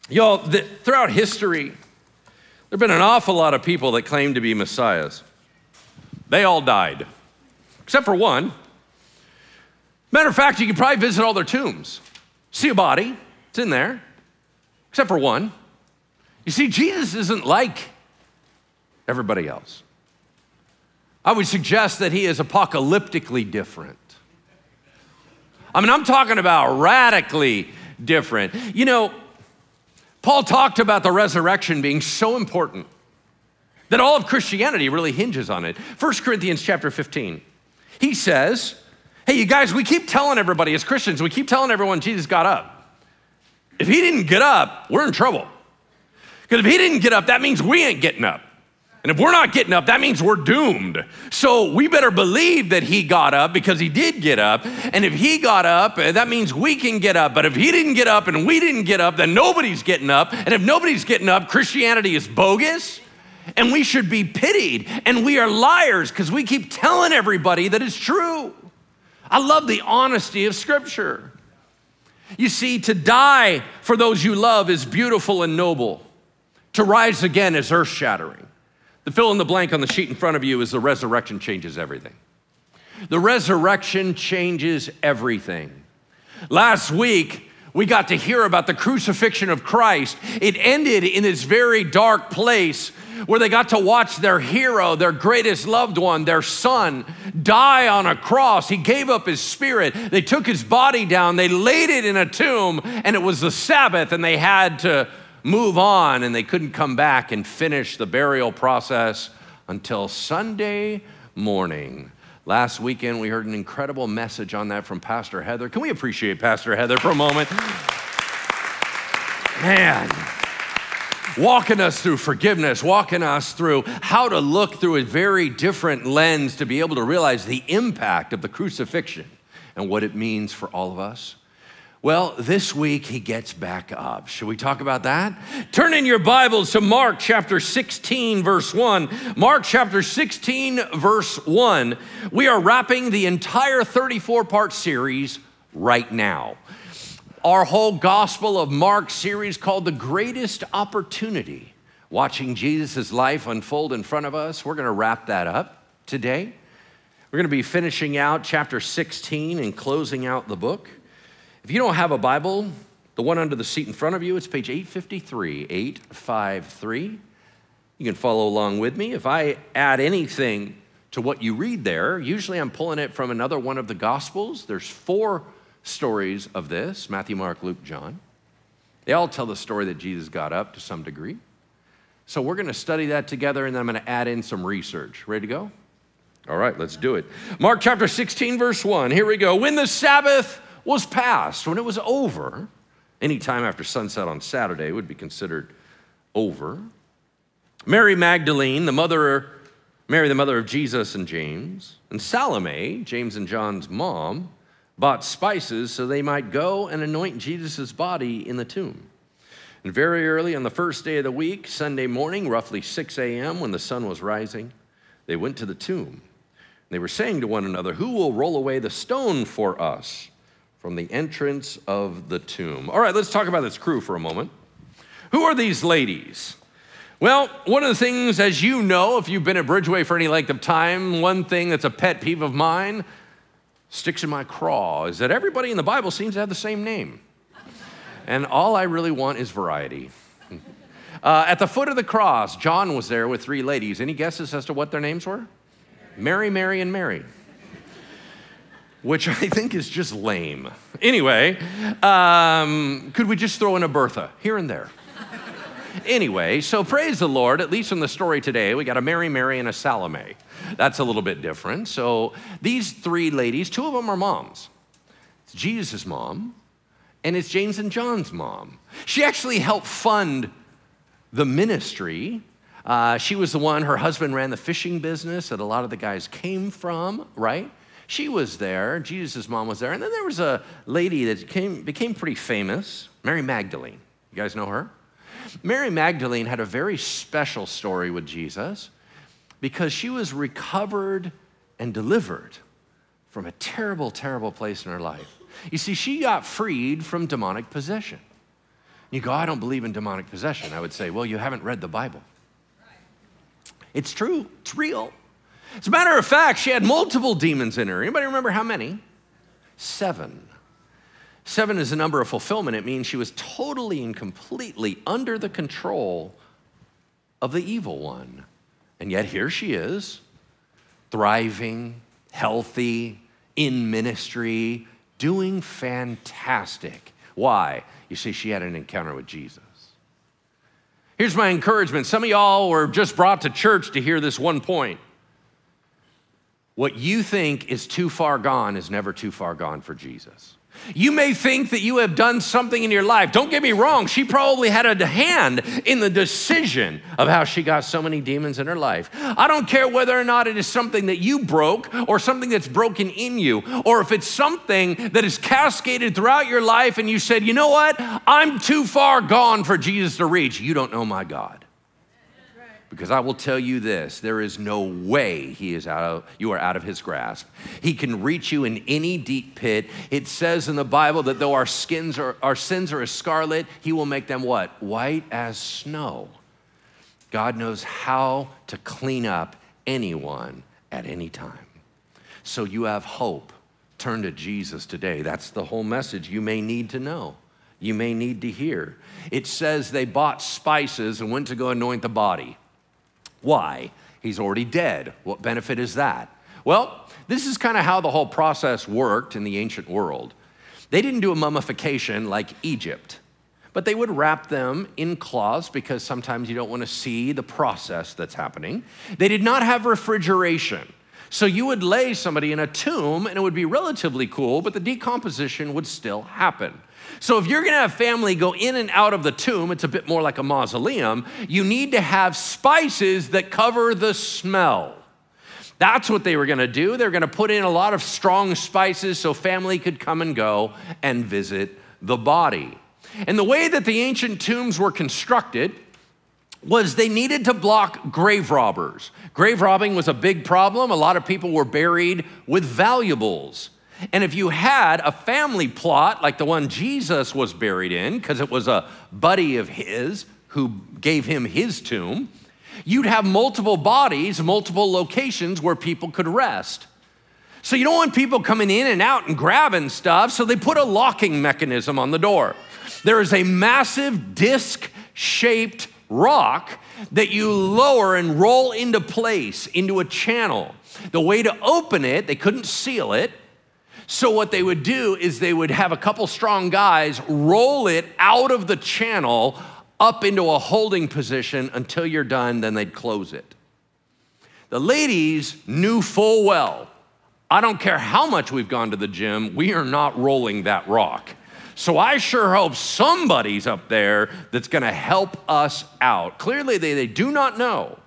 Y'all, throughout history, there have been an awful lot of people that claim to be messiahs. They all died, except for one. Matter of fact, you can probably visit all their tombs. See a body, it's in there, except for one. You see, Jesus isn't like everybody else. I would suggest that he is apocalyptically different. I mean, I'm talking about radically different. You know, Paul talked about the resurrection being so important that all of Christianity really hinges on it. 1 Corinthians chapter 15, he says, hey, you guys, we keep telling everybody as Christians, we keep telling everyone Jesus got up. If he didn't get up, we're in trouble. Because if he didn't get up, that means we ain't getting up. And if we're not getting up, that means we're doomed. So we better believe that he got up because he did get up. And if he got up, that means we can get up. But if he didn't get up and we didn't get up, then nobody's getting up. And if nobody's getting up, Christianity is bogus. And we should be pitied. And we are liars because we keep telling everybody that it's true. I love the honesty of Scripture. You see, to die for those you love is beautiful and noble. To rise again is earth-shattering. The fill in the blank on the sheet in front of you is the resurrection changes everything. The resurrection changes everything. Last week, we got to hear about the crucifixion of Christ. It ended in this very dark place where they got to watch their hero, their greatest loved one, their son, die on a cross. He gave up his spirit. They took his body down. They laid it in a tomb, and it was the Sabbath, and they had to move on, and they couldn't come back and finish the burial process until Sunday morning. Last weekend, we heard an incredible message on that from Pastor Heather. Can we appreciate Pastor Heather for a moment? Man, walking us through forgiveness, walking us through how to look through a very different lens to be able to realize the impact of the crucifixion and what it means for all of us. Well, this week he gets back up. Should we talk about that? Turn in your Bibles to Mark chapter 16, verse 1. Mark chapter 16, verse 1. We are wrapping the entire 34-part series right now. Our whole Gospel of Mark series called The Greatest Opportunity. Watching Jesus' life unfold in front of us. We're going to wrap that up today. We're going to be finishing out chapter 16 and closing out the book. If you don't have a Bible, the one under the seat in front of you, it's page 853, 853. You can follow along with me. If I add anything to what you read there, usually I'm pulling it from another one of the Gospels. There's 4 stories of this, Matthew, Mark, Luke, John. They all tell the story that Jesus got up to some degree. So we're going to study that together, and then I'm going to add in some research. Ready to go? All right, let's do it. Mark chapter 16, verse 1. Here we go. When the Sabbath was past, when it was over, any time after sunset on Saturday would be considered over. Mary Magdalene, Mary the mother of Jesus and James, and Salome, James and John's mom, bought spices so they might go and anoint Jesus' body in the tomb. And very early on the first day of the week, Sunday morning, roughly 6 a.m., when the sun was rising, they went to the tomb. They were saying to one another, "Who will roll away the stone for us from the entrance of the tomb?" All right, let's talk about this crew for a moment. Who are these ladies? Well, one of the things, as you know, if you've been at Bridgeway for any length of time, one thing that's a pet peeve of mine, sticks in my craw, is that everybody in the Bible seems to have the same name. And all I really want is variety. At the foot of the cross, John was there with 3 ladies. Any guesses as to what their names were? Mary, Mary, and Mary. Which I think is just lame. Anyway, could we just throw in a Bertha here and there? Anyway, so praise the Lord, at least in the story today, we got a Mary, Mary, and a Salome. That's a little bit different. So these 3 ladies, 2 of them are moms. It's Jesus' mom, and it's James and John's mom. She actually helped fund the ministry. She was the one, her husband ran the fishing business that a lot of the guys came from, right? She was there, Jesus' mom was there, and then there was a lady that became pretty famous, Mary Magdalene. You guys know her? Mary Magdalene had a very special story with Jesus because she was recovered and delivered from a terrible, terrible place in her life. You see, she got freed from demonic possession. You go, I don't believe in demonic possession. I would say, well, you haven't read the Bible. It's true. It's real. As a matter of fact, she had multiple demons in her. Anybody remember how many? 7. 7 is a number of fulfillment. It means she was totally and completely under the control of the evil one. And yet here she is, thriving, healthy, in ministry, doing fantastic. Why? You see, she had an encounter with Jesus. Here's my encouragement. Some of y'all were just brought to church to hear this one point. What you think is too far gone is never too far gone for Jesus. You may think that you have done something in your life. Don't get me wrong. She probably had a hand in the decision of how she got so many demons in her life. I don't care whether or not it is something that you broke or something that's broken in you, or if it's something that is cascaded throughout your life and you said, you know what? I'm too far gone for Jesus to reach. You don't know my God. Because I will tell you this, there is no way you are out of his grasp. He can reach you in any deep pit. It says in the Bible that though our sins are as scarlet, he will make them what? White as snow. God knows how to clean up anyone at any time. So you have hope. Turn to Jesus today. That's the whole message you may need to know. You may need to hear. It says they bought spices and went to go anoint the body. Why? He's already dead. What benefit is that? Well, this is kind of how the whole process worked in the ancient world. They didn't do a mummification like Egypt, but they would wrap them in cloths because sometimes you don't want to see the process that's happening. They did not have refrigeration. So you would lay somebody in a tomb and it would be relatively cool, but the decomposition would still happen. So if you're gonna have family go in and out of the tomb, it's a bit more like a mausoleum, you need to have spices that cover the smell. That's what they were gonna do. They're gonna put in a lot of strong spices so family could come and go and visit the body. And the way that the ancient tombs were constructed was they needed to block grave robbers. Grave robbing was a big problem. A lot of people were buried with valuables. And if you had a family plot like the one Jesus was buried in, because it was a buddy of his who gave him his tomb, you'd have multiple bodies, multiple locations where people could rest. So you don't want people coming in and out and grabbing stuff, so they put a locking mechanism on the door. There is a massive disc-shaped rock that you lower and roll into place, into a channel. The way to open it, they couldn't seal it, so what they would do is they would have a couple strong guys roll it out of the channel up into a holding position until you're done, then they'd close it. The ladies knew full well, I don't care how much we've gone to the gym, we are not rolling that rock. So I sure hope somebody's up there that's gonna help us out. Clearly they do not know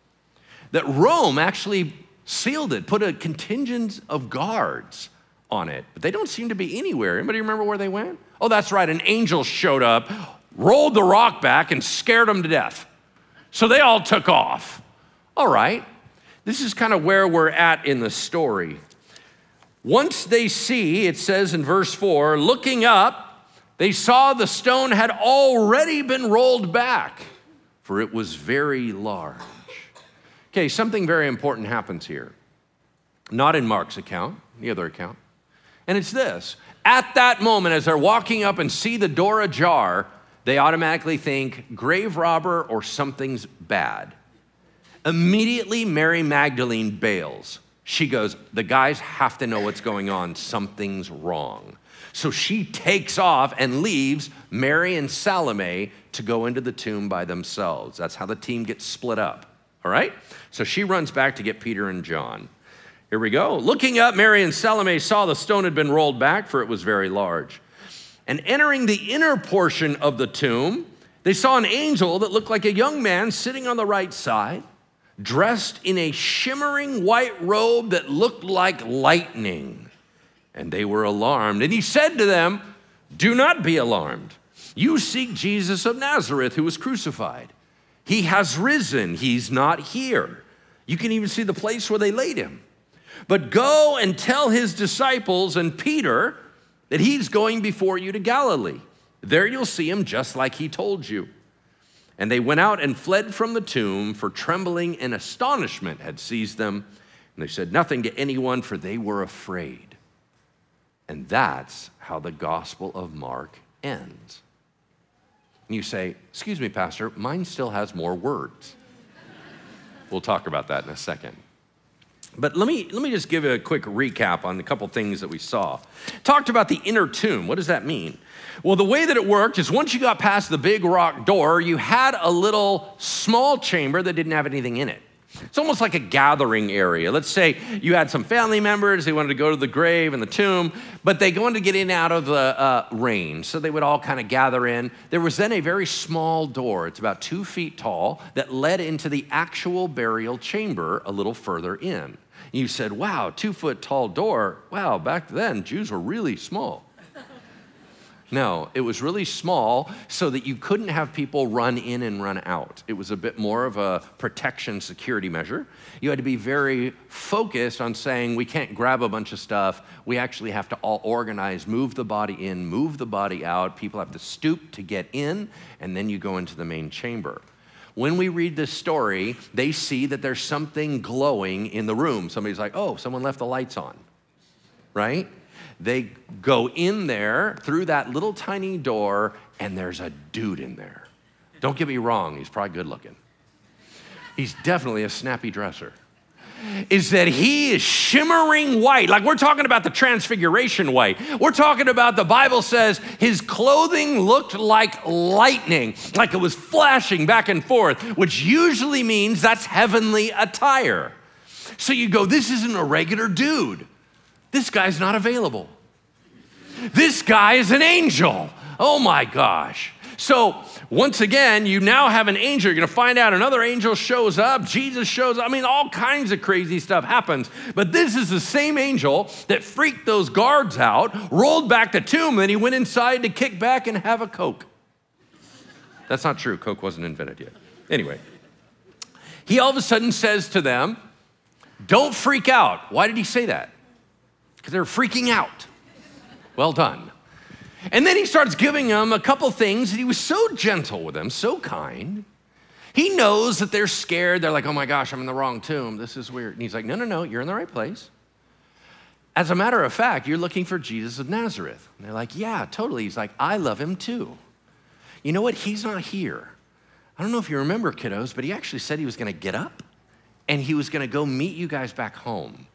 that Rome actually sealed it, put a contingent of guards on it, but they don't seem to be anywhere. Anybody remember where they went? Oh, that's right, an angel showed up, rolled the rock back and scared them to death. So they all took off. All right, this is kind of where we're at in the story. Once they see, it says in verse 4, looking up, they saw the stone had already been rolled back, for it was very large. Okay, something very important happens here. Not in Mark's account, the other account. And it's this: at that moment, as they're walking up and see the door ajar, they automatically think grave robber or something's bad. Immediately, Mary Magdalene bails. She goes, the guys have to know what's going on. Something's wrong. So she takes off and leaves Mary and Salome to go into the tomb by themselves. That's how the team gets split up, all right? So she runs back to get Peter and John. Here we go. Looking up, Mary and Salome saw the stone had been rolled back, for it was very large. And entering the inner portion of the tomb, they saw an angel that looked like a young man sitting on the right side, dressed in a shimmering white robe that looked like lightning. And they were alarmed. And he said to them, do not be alarmed. You seek Jesus of Nazareth, who was crucified. He has risen. He's not here. You can even see the place where they laid him. But go and tell his disciples and Peter that he's going before you to Galilee. There you'll see him just like he told you." And they went out and fled from the tomb, for trembling and astonishment had seized them. And they said nothing to anyone, for they were afraid. And that's how the Gospel of Mark ends. And you say, "Excuse me, Pastor, mine still has more words." We'll talk about that in a second. But let me just give a quick recap on a couple things that we saw. Talked about the inner tomb. What does that mean? Well, the way that it worked is once you got past the big rock door, you had a little small chamber that didn't have anything in it. It's almost like a gathering area. Let's say you had some family members, they wanted to go to the grave and the tomb, but they wanted to get in and out of the rain, so they would all kind of gather in. There was then a very small door, it's about 2 feet tall, that led into the actual burial chamber a little further in. You said, "Wow, 2-foot tall door. Wow, back then, Jews were really small." No, it was really small so that you couldn't have people run in and run out. It was a bit more of a protection security measure. You had to be very focused on saying, we can't grab a bunch of stuff. We actually have to all organize, move the body in, move the body out. People have to stoop to get in, and then you go into the main chamber. When we read this story, they see that there's something glowing in the room. Somebody's like, "Oh, someone left the lights on," right? They go in there through that little tiny door, and there's a dude in there. Don't get me wrong, he's probably good looking. He's definitely a snappy dresser. Is that he is shimmering white. Like, we're talking about the transfiguration white. We're talking about, the Bible says, his clothing looked like lightning, like it was flashing back and forth, which usually means that's heavenly attire. So you go, this isn't a regular dude. This guy's not available. This guy is an angel. Oh my gosh. So once again, you now have an angel. You're going to find out another angel shows up. Jesus shows up. I mean, all kinds of crazy stuff happens. But this is the same angel that freaked those guards out, rolled back the tomb, and then he went inside to kick back and have a Coke. That's not true. Coke wasn't invented yet. Anyway, he all of a sudden says to them, "Don't freak out." Why did he say that? Because they're freaking out. Well done. And then he starts giving them a couple things, and he was so gentle with them, so kind. He knows that they're scared. They're like, "Oh my gosh, I'm in the wrong tomb. This is weird." And he's like, No, you're in the right place. As a matter of fact, you're looking for Jesus of Nazareth. And they're like, "Yeah, totally." He's like, "I love him too. You know what? He's not here. I don't know if you remember, kiddos, but he actually said he was going to get up and he was going to go meet you guys back home."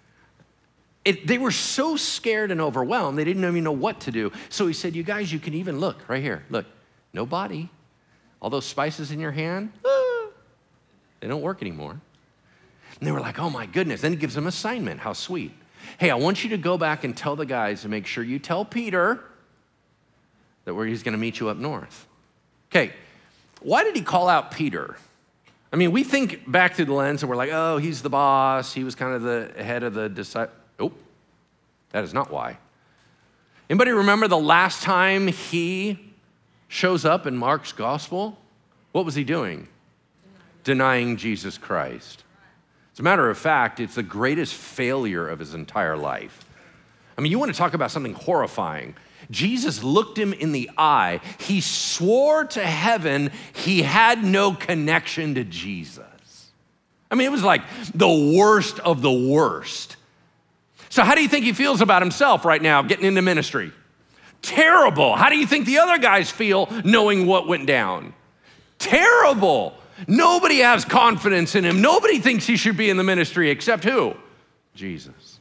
They were so scared and overwhelmed, they didn't even know what to do. So he said, "You guys, you can even look right here. Look, no body. All those spices in your hand, they don't work anymore." And they were like, "Oh my goodness." Then he gives them an assignment. How sweet. "Hey, I want you to go back and tell the guys to make sure you tell Peter that he's going to meet you up north." Okay, why did he call out Peter? I mean, we think back through the lens and we're like, "Oh, he's the boss. He was kind of the head of the disciples." Nope, that is not why. Anybody remember the last time he shows up in Mark's gospel? What was he doing? Denying Jesus Christ. As a matter of fact, it's the greatest failure of his entire life. I mean, you want to talk about something horrifying. Jesus looked him in the eye. He swore to heaven he had no connection to Jesus. I mean, it was like the worst of the worst. So how do you think he feels about himself right now, getting into ministry? Terrible. How do you think the other guys feel knowing what went down? Terrible. Nobody has confidence in him. Nobody thinks he should be in the ministry except who? Jesus.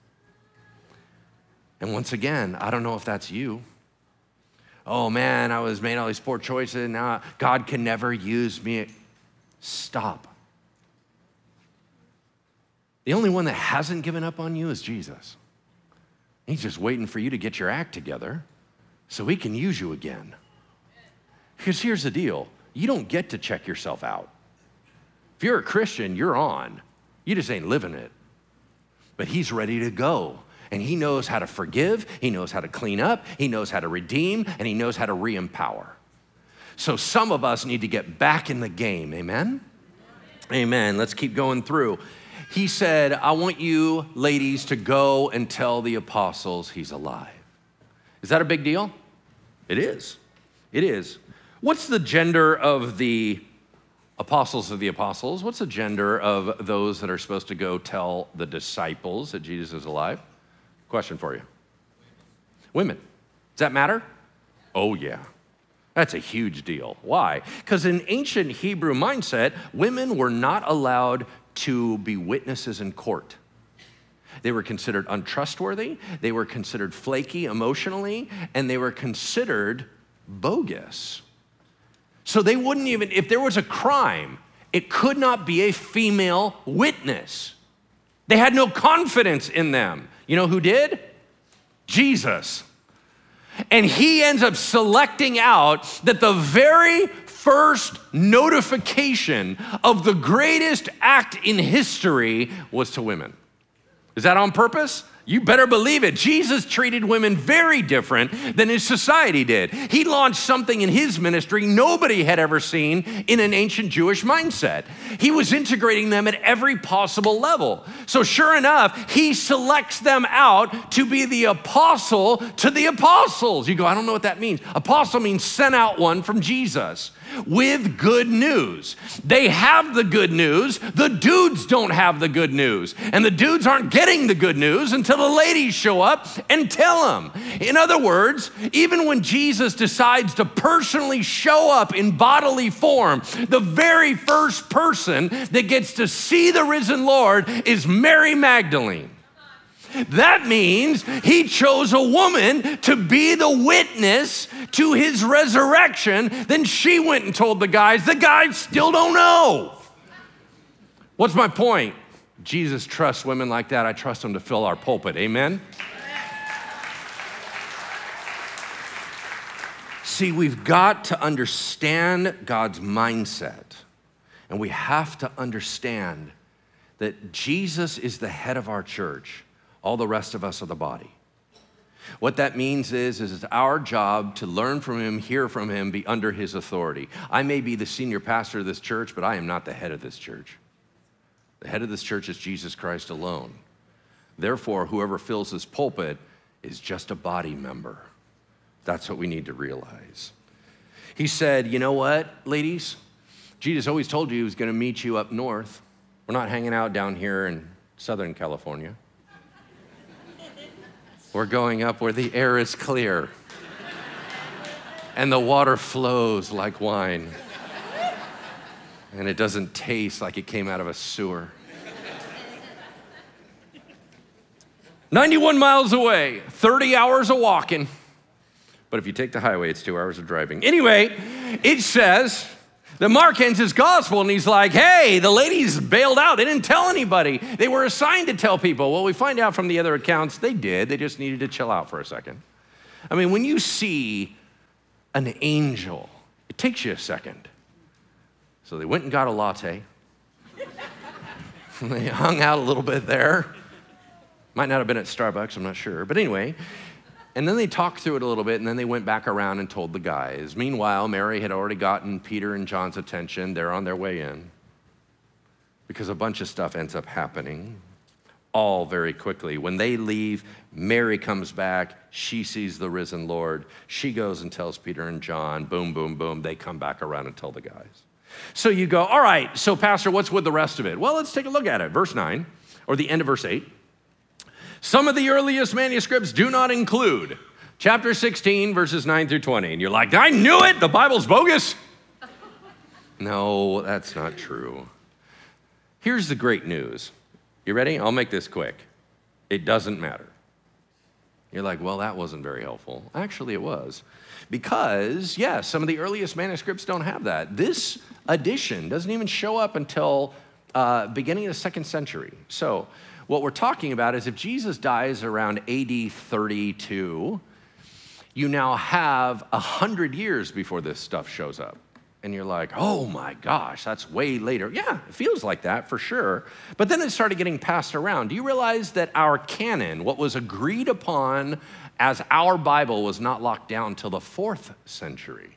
And once again, I don't know if that's you. "Oh man, I was made all these poor choices. Now God can never use me." Stop. The only one that hasn't given up on you is Jesus. He's just waiting for you to get your act together so he can use you again. Because here's the deal. You don't get to check yourself out. If you're a Christian, you're on. You just ain't living it. But he's ready to go. And he knows how to forgive. He knows how to clean up. He knows how to redeem. And he knows how to re-empower. So some of us need to get back in the game. Amen? Amen. Let's keep going through. He said, "I want you ladies to go and tell the apostles he's alive." Is that a big deal? It is. It is. What's the gender of the apostles of the apostles? What's the gender of those that are supposed to go tell the disciples that Jesus is alive? Question for you. Women. Does that matter? Oh, yeah. That's a huge deal. Why? Because in ancient Hebrew mindset, women were not allowed to be witnesses in court. They were considered untrustworthy, they were considered flaky emotionally, and they were considered bogus. So they wouldn't even, if there was a crime, it could not be a female witness. They had no confidence in them. You know who did? Jesus. And he ends up selecting out that the very first notification of the greatest act in history was to women. Is that on purpose? You better believe it. Jesus treated women very different than his society did. He launched something in his ministry nobody had ever seen in an ancient Jewish mindset. He was integrating them at every possible level. So sure enough, he selects them out to be the apostle to the apostles. You go, I don't know what that means. Apostle means sent out one from Jesus with good news. They have the good news. The dudes don't have the good news. And the dudes aren't getting the good news until the ladies show up and tell them. In other words, even when Jesus decides to personally show up in bodily form, the very first person that gets to see the risen Lord is Mary Magdalene. That means he chose a woman to be the witness to his resurrection. Then she went and told the guys still don't know. What's my point? Jesus trusts women like that. I trust them to fill our pulpit. Amen? See, we've got to understand God's mindset. And we have to understand that Jesus is the head of our church. All the rest of us are the body. What that means is it's our job to learn from him, hear from him, be under his authority. I may be the senior pastor of this church, but I am not the head of this church. The head of this church is Jesus Christ alone. Therefore, whoever fills this pulpit is just a body member. That's what we need to realize. He said, you know what, ladies? Jesus always told you he was going to meet you up north. We're not hanging out down here in Southern California. We're going up where the air is clear and the water flows like wine and it doesn't taste like it came out of a sewer. 91 miles away, 30 hours of walking. But if you take the highway, it's 2 hours of driving. Anyway, it says that Mark ends his gospel and he's like, hey, the ladies bailed out. They didn't tell anybody. They were assigned to tell people. Well, we find out from the other accounts they did. They just needed to chill out for a second. I mean, when you see an angel, it takes you a second. So they went and got a latte. They hung out a little bit there. Might not have been at Starbucks, I'm not sure. But anyway, and then they talked through it a little bit, and then they went back around and told the guys. Meanwhile, Mary had already gotten Peter and John's attention. They're on their way in because a bunch of stuff ends up happening all very quickly. When they leave, Mary comes back. She sees the risen Lord. She goes and tells Peter and John. Boom, boom, boom. They come back around and tell the guys. So you go, all right, so Pastor, what's with the rest of it? Well, let's take a look at it. Verse 9, or the end of verse 8. Some of the earliest manuscripts do not include chapter 16, verses 9 through 20. And you're like, I knew it, the Bible's bogus. No, that's not true. Here's the great news. You ready? I'll make this quick. It doesn't matter. You're like, well, that wasn't very helpful. Actually, it was. Because, yes, some of the earliest manuscripts don't have that. This edition doesn't even show up until beginning of the 2nd century. So what we're talking about is if Jesus dies around AD 32, you now have 100 years before this stuff shows up. And you're like, oh my gosh, that's way later. Yeah, it feels like that for sure. But then it started getting passed around. Do you realize that our canon, what was agreed upon as our Bible, was not locked down till the 4th century,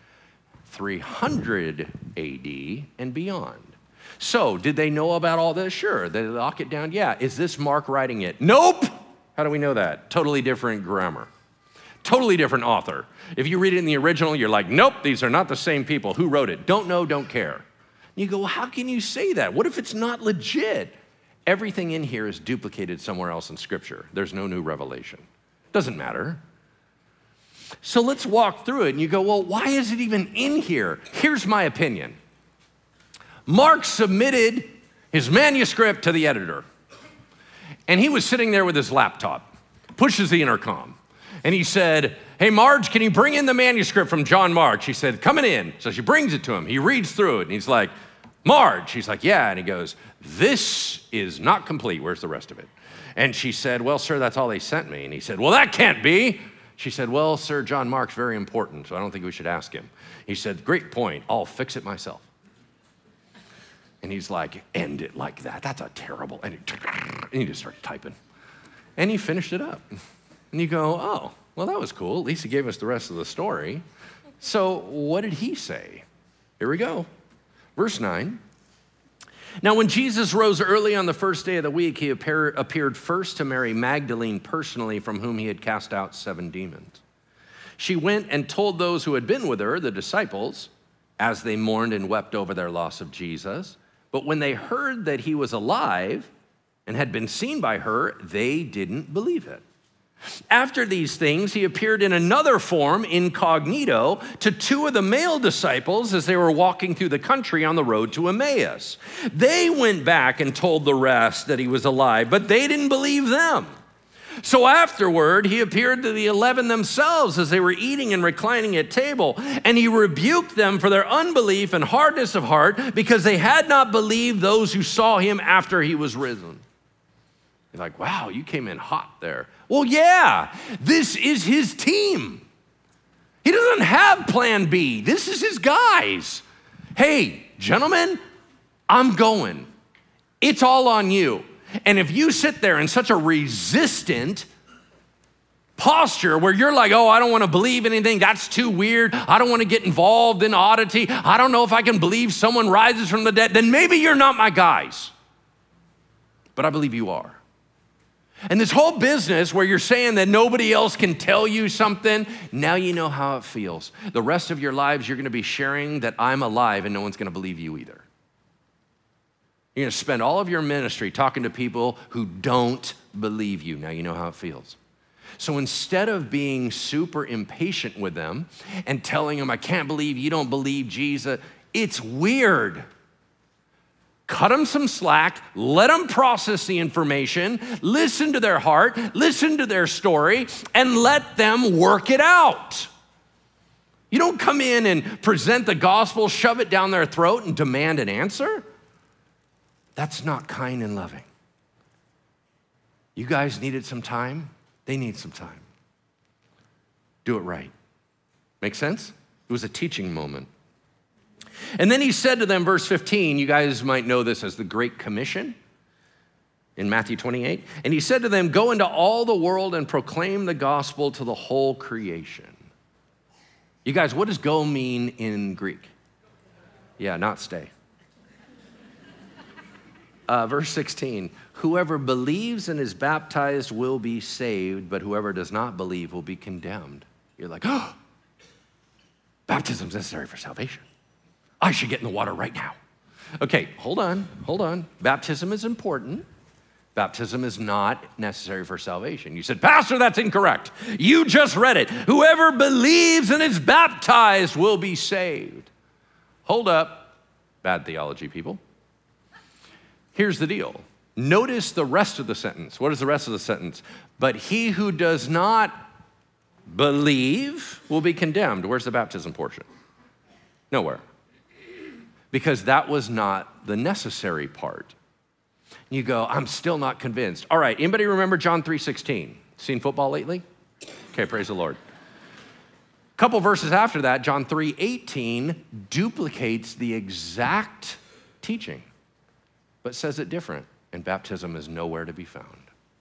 300 AD and beyond? So, did they know about all this? Sure. Did they lock it down? Yeah. Is this Mark writing it? Nope. How do we know that? Totally different grammar. Totally different author. If you read it in the original, you're like, nope, these are not the same people. Who wrote it? Don't know, don't care. You go, well, how can you say that? What if it's not legit? Everything in here is duplicated somewhere else in Scripture. There's no new revelation. Doesn't matter. So let's walk through it, and you go, well, why is it even in here? Here's my opinion. Mark submitted his manuscript to the editor, and he was sitting there with his laptop, pushes the intercom, and he said, hey, Marge, can you bring in the manuscript from John Mark? She said, coming in. So she brings it to him. He reads through it, and he's like, Marge. She's like, yeah. And he goes, this is not complete. Where's the rest of it? And she said, well, sir, that's all they sent me. And he said, well, that can't be. She said, well, sir, John Mark's very important, so I don't think we should ask him. He said, great point. I'll fix it myself. And he's like, end it like that. That's a terrible, and he just started typing. And he finished it up. And you go, oh, well, that was cool. At least he gave us the rest of the story. So what did he say? Here we go. Verse 9. Now, when Jesus rose early on the first day of the week, he appeared first to Mary Magdalene personally, from whom he had cast out 7 demons. She went and told those who had been with her, the disciples, as they mourned and wept over their loss of Jesus. But when they heard that he was alive and had been seen by her, they didn't believe it. After these things, he appeared in another form, incognito, to 2 of the male disciples as they were walking through the country on the road to Emmaus. They went back and told the rest that he was alive, but they didn't believe them. So afterward, he appeared to the 11 themselves as they were eating and reclining at table, and he rebuked them for their unbelief and hardness of heart, because they had not believed those who saw him after he was risen. You're like, wow, you came in hot there. Well, yeah, this is his team. He doesn't have plan B. This is his guys. Hey, gentlemen, I'm going. It's all on you. And if you sit there in such a resistant posture where you're like, oh, I don't want to believe anything, that's too weird, I don't want to get involved in oddity, I don't know if I can believe someone rises from the dead, then maybe you're not my guys. But I believe you are. And this whole business where you're saying that nobody else can tell you something, now you know how it feels. The rest of your lives, you're going to be sharing that I'm alive, and no one's going to believe you either. You're going to spend all of your ministry talking to people who don't believe you. Now you know how it feels. So instead of being super impatient with them and telling them, I can't believe you don't believe Jesus, it's weird. Cut them some slack, let them process the information, listen to their heart, listen to their story, and let them work it out. You don't come in and present the gospel, shove it down their throat, and demand an answer. That's not kind and loving. You guys needed some time, they need some time. Do it right. Make sense? It was a teaching moment. And then he said to them, verse 15, you guys might know this as the Great Commission in Matthew 28. And he said to them, go into all the world and proclaim the gospel to the whole creation. You guys, what does go mean in Greek? Yeah, not stay. Verse 16, whoever believes and is baptized will be saved, but whoever does not believe will be condemned. You're like, oh, baptism is necessary for salvation. I should get in the water right now. Okay, hold on. Baptism is important. Baptism is not necessary for salvation. You said, Pastor, that's incorrect. You just read it. Whoever believes and is baptized will be saved. Hold up, bad theology people. Here's the deal. Notice the rest of the sentence. What is the rest of the sentence? But he who does not believe will be condemned. Where's the baptism portion? Nowhere. Because that was not the necessary part. You go, I'm still not convinced. All right, anybody remember John 3:16? Seen football lately? Okay, praise the Lord. A couple verses after that, John 3:18 duplicates the exact teaching, but says it different, and baptism is nowhere to be found.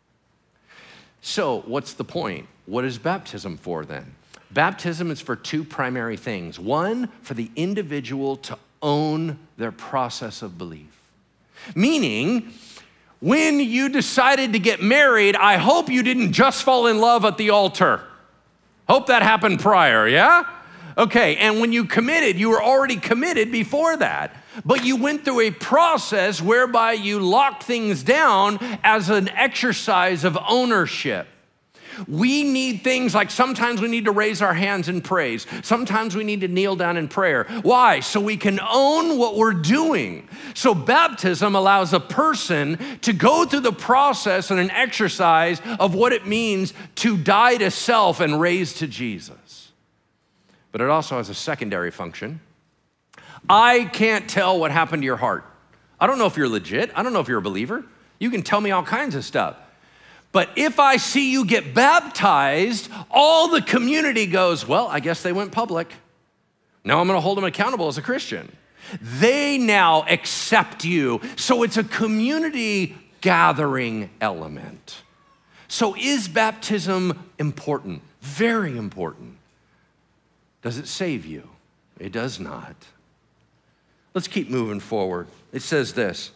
So what's the point? What is baptism for then? Baptism is for 2 primary things. One, for the individual to own their process of belief. Meaning, when you decided to get married, I hope you didn't just fall in love at the altar. Hope that happened prior, yeah? Okay, and when you committed, you were already committed before that. But you went through a process whereby you locked things down as an exercise of ownership. We need things like sometimes we need to raise our hands in praise. Sometimes we need to kneel down in prayer. Why? So we can own what we're doing. So baptism allows a person to go through the process and an exercise of what it means to die to self and raise to Jesus. But it also has a secondary function. I can't tell what happened to your heart. I don't know if you're legit. I don't know if you're a believer. You can tell me all kinds of stuff. But if I see you get baptized, all the community goes, well, I guess they went public. Now I'm gonna hold them accountable as a Christian. They now accept you. So it's a community gathering element. So is baptism important? Very important. Does it save you? It does not. Let's keep moving forward. It says this.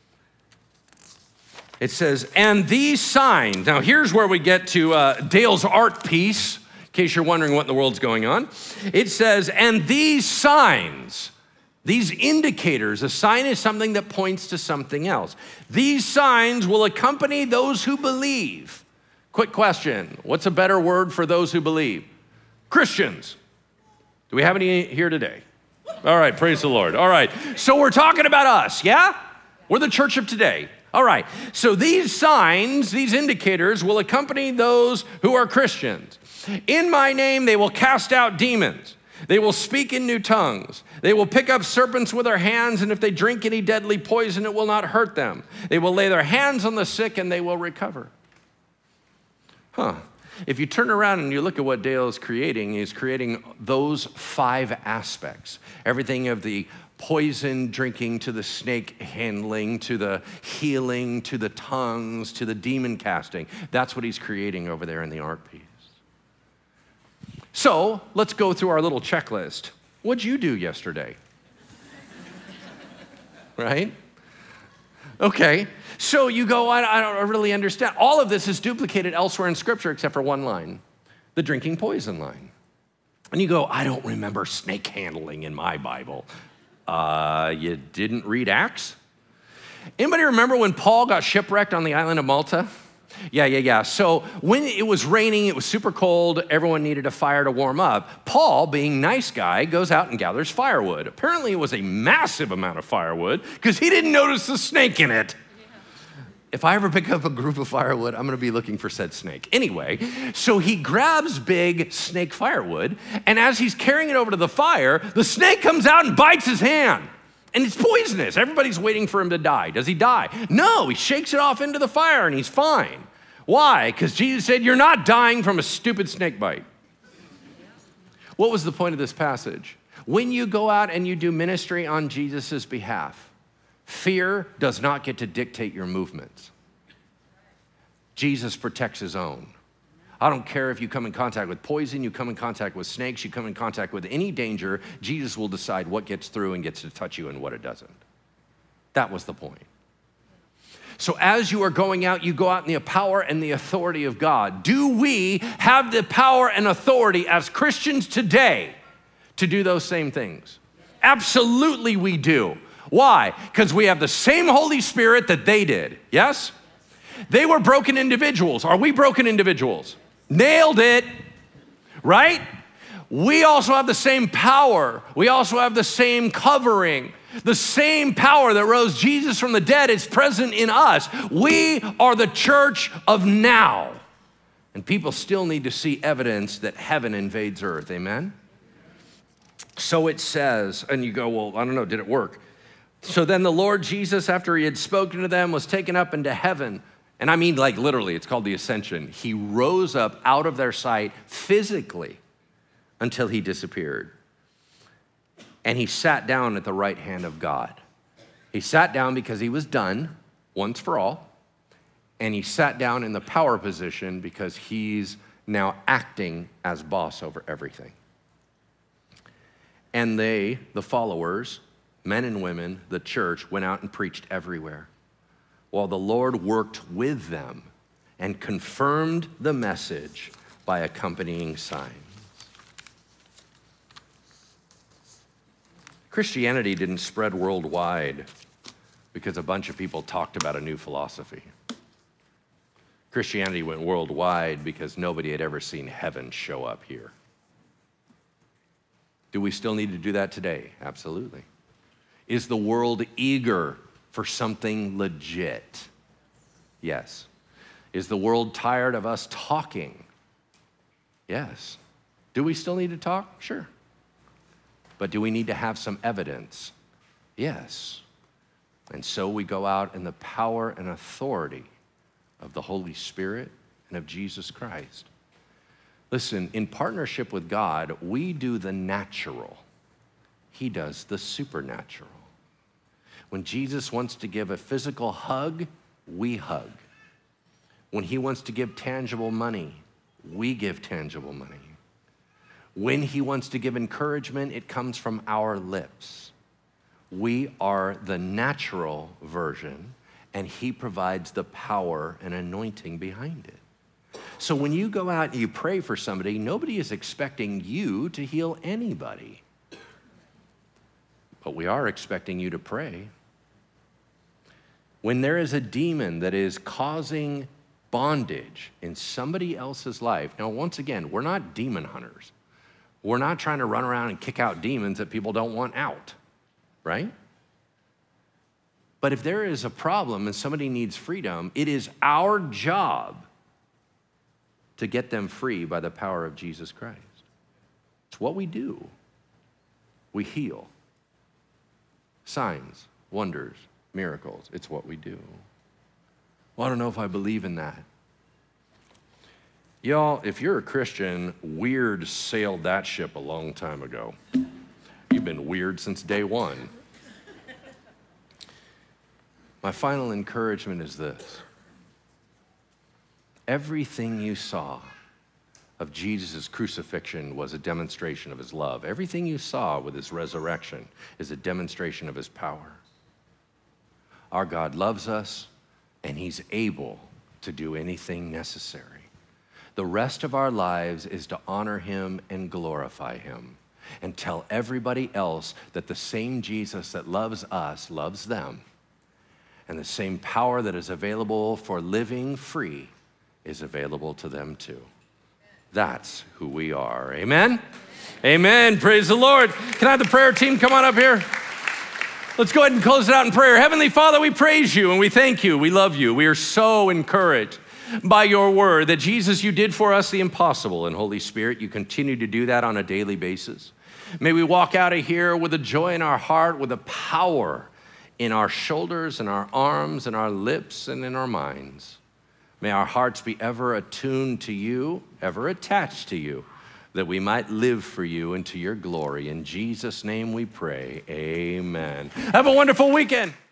It says, and these signs. Now here's where we get to Dale's art piece, in case you're wondering what in the world's going on. It says, and these signs, these indicators, a sign is something that points to something else. These signs will accompany those who believe. Quick question, what's a better word for those who believe? Christians. Do we have any here today? All right, praise the Lord. All right, so we're talking about us, yeah? We're the church of today. All right, so these signs, these indicators will accompany those who are Christians. In my name, they will cast out demons. They will speak in new tongues. They will pick up serpents with their hands, and if they drink any deadly poison, it will not hurt them. They will lay their hands on the sick, and they will recover. If you turn around and you look at what Dale is creating, he's creating those 5 aspects. Everything of the poison drinking to the snake handling, to the healing, to the tongues, to the demon casting. That's what he's creating over there in the art piece. So let's go through our little checklist. What'd you do yesterday? Right? Okay, so you go, I don't really understand. All of this is duplicated elsewhere in Scripture except for one line, the drinking poison line. And you go, I don't remember snake handling in my Bible. You didn't read Acts? Anybody remember when Paul got shipwrecked on the island of Malta? Yeah. So when it was raining, it was super cold, everyone needed a fire to warm up. Paul, being nice guy, goes out and gathers firewood. Apparently it was a massive amount of firewood because he didn't notice the snake in it. If I ever pick up a group of firewood, I'm gonna be looking for said snake. Anyway, so he grabs big snake firewood, and as he's carrying it over to the fire, the snake comes out and bites his hand. And it's poisonous. Everybody's waiting for him to die. Does he die? No, he shakes it off into the fire and he's fine. Why? Because Jesus said, you're not dying from a stupid snake bite. What was the point of this passage? When you go out and you do ministry on Jesus' behalf, fear does not get to dictate your movements. Jesus protects his own. I don't care if you come in contact with poison, you come in contact with snakes, you come in contact with any danger, Jesus will decide what gets through and gets to touch you and what it doesn't. That was the point. So as you are going out, you go out in the power and the authority of God. Do we have the power and authority as Christians today to do those same things? Absolutely we do. Why? Because we have the same Holy Spirit that they did, yes? They were broken individuals. Are we broken individuals? Nailed it, right? We also have the same power. We also have the same covering. The same power that rose Jesus from the dead is present in us. We are the church of now. And people still need to see evidence that heaven invades earth, amen? So it says, and you go, well, I don't know, did it work? So then the Lord Jesus, after he had spoken to them, was taken up into heaven. And I mean like literally, it's called the ascension. He rose up out of their sight physically until he disappeared. And he sat down at the right hand of God. He sat down because he was done once for all. And he sat down in the power position because he's now acting as boss over everything. And they, the followers, men and women, the church, went out and preached everywhere, while the Lord worked with them and confirmed the message by accompanying signs. Christianity didn't spread worldwide because a bunch of people talked about a new philosophy. Christianity went worldwide because nobody had ever seen heaven show up here. Do we still need to do that today? Absolutely. Is the world eager for something legit? Yes. Is the world tired of us talking? Yes. Do we still need to talk? Sure. But do we need to have some evidence? Yes. And so we go out in the power and authority of the Holy Spirit and of Jesus Christ. Listen, in partnership with God, we do the natural. He does the supernatural. When Jesus wants to give a physical hug, we hug. When he wants to give tangible money, we give tangible money. When he wants to give encouragement, it comes from our lips. We are the natural version, and he provides the power and anointing behind it. So when you go out and you pray for somebody, nobody is expecting you to heal anybody. But we are expecting you to pray. When there is a demon that is causing bondage in somebody else's life, now once again, we're not demon hunters. We're not trying to run around and kick out demons that people don't want out, right? But if there is a problem and somebody needs freedom, it is our job to get them free by the power of Jesus Christ. It's what we do. We heal. Signs, wonders, miracles. It's what we do. Well, I don't know if I believe in that. Y'all, if you're a Christian, weird sailed that ship a long time ago. You've been weird since day one. My final encouragement is this. Everything you saw of Jesus' crucifixion was a demonstration of his love. Everything you saw with his resurrection is a demonstration of his power. Our God loves us, and he's able to do anything necessary. The rest of our lives is to honor him and glorify him and tell everybody else that the same Jesus that loves us loves them, and the same power that is available for living free is available to them too. That's who we are. Amen? Amen. Praise the Lord. Can I have the prayer team come on up here? Let's go ahead and close it out in prayer. Heavenly Father, we praise you and we thank you. We love you. We are so encouraged by your word that Jesus, you did for us the impossible, and Holy Spirit, you continue to do that on a daily basis. May we walk out of here with a joy in our heart, with a power in our shoulders and our arms and our lips and in our minds. May our hearts be ever attuned to you, ever attached to you, that we might live for you and to your glory. In Jesus' name we pray, amen. Have a wonderful weekend.